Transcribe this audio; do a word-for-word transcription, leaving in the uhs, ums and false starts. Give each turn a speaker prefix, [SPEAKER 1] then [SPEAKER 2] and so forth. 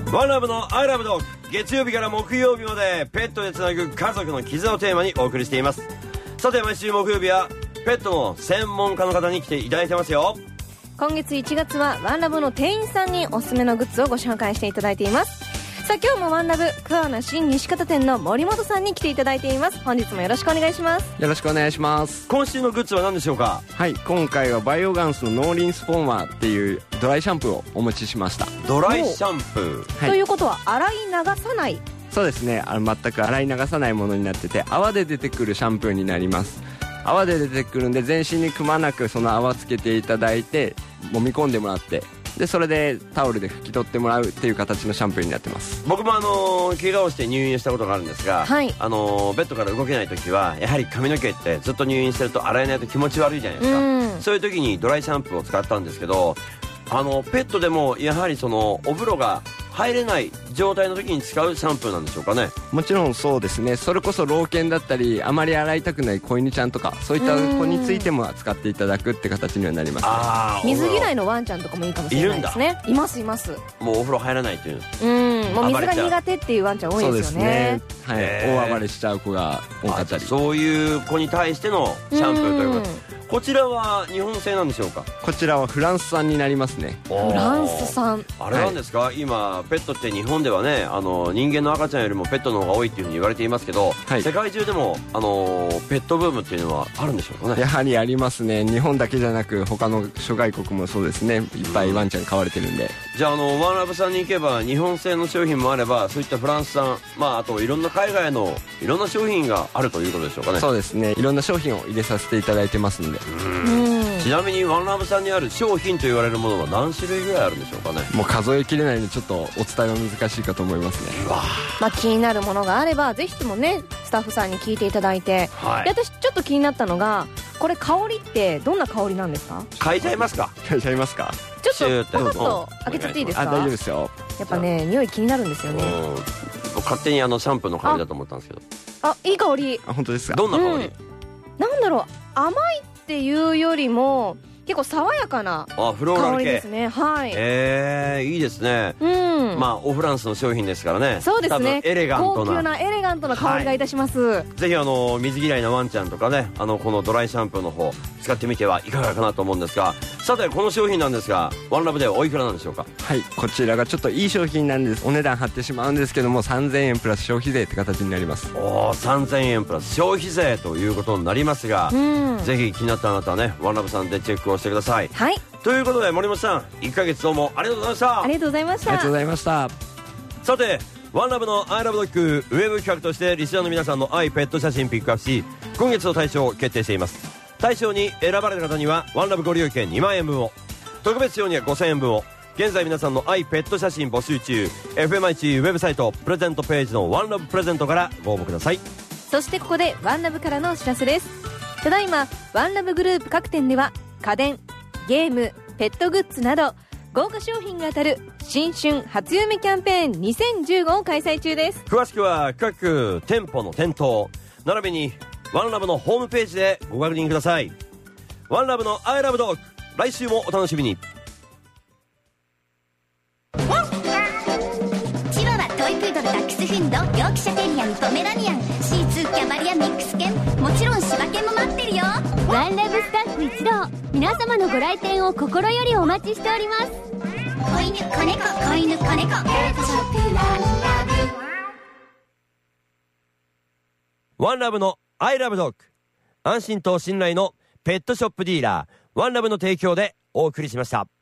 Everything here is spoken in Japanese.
[SPEAKER 1] ワンラブのアイラブドッグ、月曜日から木曜日までペットでつなぐ家族の絆をテーマにお送りしています。さて、毎週木曜日はペットの専門家の方に来ていただいてますよ。
[SPEAKER 2] 今月いちがつはワンラブの店員さんにおすすめのグッズをご紹介していただいています。さあ、今日もワンラブ桑名新西方店の森本さんに来ていただいています。本日もよろしくお願いします。
[SPEAKER 3] よろしくお願いします。
[SPEAKER 1] 今週のグッズは何でしょうか？
[SPEAKER 3] はい、今回はバイオガンスのノーリンスフォーマーっていうドライシャンプーをお持ちしました。
[SPEAKER 1] ドライシャンプー、
[SPEAKER 3] はい、
[SPEAKER 2] ということは洗い流さない？
[SPEAKER 3] そうですね、あの全く洗い流さないものになってて、泡で出てくるシャンプーになります。泡で出てくるんで、全身にくまなくその泡つけていただいて揉み込んでもらって、でそれでタオルで拭き取ってもらうっていう形のシャンプーになってます。
[SPEAKER 1] 僕もあのー、怪我をして入院したことがあるんですが、
[SPEAKER 2] はい、
[SPEAKER 1] あのー、ベッドから動けない時はやはり髪の毛ってずっと入院してると洗えないと気持ち悪いじゃないですか、うん、そういう時にドライシャンプーを使ったんですけど、あのペットでもやはりそのお風呂が入れない状態の時に使うシャンプーなんでしょうかね？
[SPEAKER 3] もちろんそうですね。それこそ老犬だったりあまり洗いたくない子犬ちゃんとか、そういった子についても使っていただくって形にはなります、ね、
[SPEAKER 1] あ
[SPEAKER 2] 水嫌いのワンちゃんとかもいいかもしれないですね。いますいます。
[SPEAKER 1] もうお風呂入らないという、
[SPEAKER 2] うん、もう水が苦手っていうワンちゃん多いですよね。
[SPEAKER 3] そうですね、はい、大暴れしちゃう子が多かったり、
[SPEAKER 1] そういう子に対してのシャンプーということ。こちらは日本製なんでしょうか？
[SPEAKER 3] こちらはフランス産になりますね。
[SPEAKER 2] フランス産。
[SPEAKER 1] あれなんですか、はい、今ペットって日本ではね、あの人間の赤ちゃんよりもペットの方が多いっていうふうに言われていますけど、はい、世界中でもあのペットブームっていうのはあるんでしょうかね？
[SPEAKER 3] やはりありますね。日本だけじゃなく他の諸外国もそうですね。いっぱいワンちゃん飼われてるんで、うん、
[SPEAKER 1] じゃあ、あのワンラブさんに行けば日本製の商品もあれば、そういったフランス産、まあ、あといろんな海外のいろんな商品があるということでしょうかね？
[SPEAKER 3] そうですね、いろんな商品を入れさせていただいてますので。
[SPEAKER 1] うん、ちなみにワンラブさんにある商品と言われるものは何種類ぐらいあるんでしょうかね？
[SPEAKER 3] もう数えきれないのでちょっとお伝えは難しいかと思いますね。
[SPEAKER 1] うわ、
[SPEAKER 2] まあ、気になるものがあればぜひともねスタッフさんに聞いていただいて、はい、で私ちょっと気になったのが、これ香りってどんな香りなんですか？
[SPEAKER 1] 嗅いちゃいますか？
[SPEAKER 3] 嗅いちゃいますか？
[SPEAKER 2] ちょっとパカッと開けちゃっていいですか？
[SPEAKER 3] あ、大丈夫ですよ。
[SPEAKER 2] やっぱね匂い気になるんですよね。
[SPEAKER 1] 勝手にあのシャンプーの香りだと思ったんですけど、
[SPEAKER 2] あ、いい香り。
[SPEAKER 3] あ、本当ですか？
[SPEAKER 1] どんな香り、うん、
[SPEAKER 2] なんだろう、甘いっていうよりも結構爽やかな香りですね。はい。
[SPEAKER 1] えー、いいですね。うん。まあオフランスの商品ですからね。
[SPEAKER 2] そうですね。
[SPEAKER 1] エレガントな
[SPEAKER 2] 高級なエレガントな香りがいたします。はい、
[SPEAKER 1] ぜひあの水嫌いなワンちゃんとかね、あのこのドライシャンプーの方使ってみてはいかがかなと思うんですが、さてこの商品なんですが、ワンラブではおいくらなんでしょうか？
[SPEAKER 3] はい、こちらがちょっといい商品なんです。お値段張ってしまうんですけども、さんぜんえんプラス消費税って形になります。
[SPEAKER 1] おー、さんぜんえんプラス消費税ということになりますが、うん、ぜひ気になったあなたはね、ワンラブさんでチェックをしてください。
[SPEAKER 2] はい。
[SPEAKER 1] ということで森本さん、いっかげつどうもありがとうございました。
[SPEAKER 2] ありがとうございました。
[SPEAKER 3] ありがとうございました。
[SPEAKER 1] さて、ワンラブのアイラブドッグウェブ企画としてリスナーの皆さんの愛ペット写真ピックアップし、今月の大賞を決定しています。大賞に選ばれた方にはワンラブご利用券にまんえんぶんを、特別賞にはごせんえんぶんを。現在皆さんの愛ペット写真募集中。 エフエムアイチ ウェブサイトプレゼントページのワンラブプレゼントからご応募ください。
[SPEAKER 2] そしてここでワンラブからのお知らせです。ただいまワンラブグループ各店では家電、ゲーム、ペットグッズなど豪華商品が当たる新春初夢キャンペーンにせんじゅうごを開催中です。
[SPEAKER 1] 詳しくは各店舗の店頭並びにワンラブのホームページでご確認ください。ワンラブのアイラブドッグ、来週もお楽しみに。
[SPEAKER 4] チワワ、トイプードル、ダックスフンド、ヨークシャテリアン、ポメラニアン、シーツー、キャバリア、ミックス犬、もちろん柴犬も待ってるよ。
[SPEAKER 5] ワンラブスタッフ一同、皆様のご来店を心よりお待ちしております。
[SPEAKER 4] 子犬、子猫、子犬、子猫、ペットショップワンラ
[SPEAKER 1] ブ。ワンラブのアイラブドッグ、安心と信頼のペットショップディーラーワンラブの提供でお送りしました。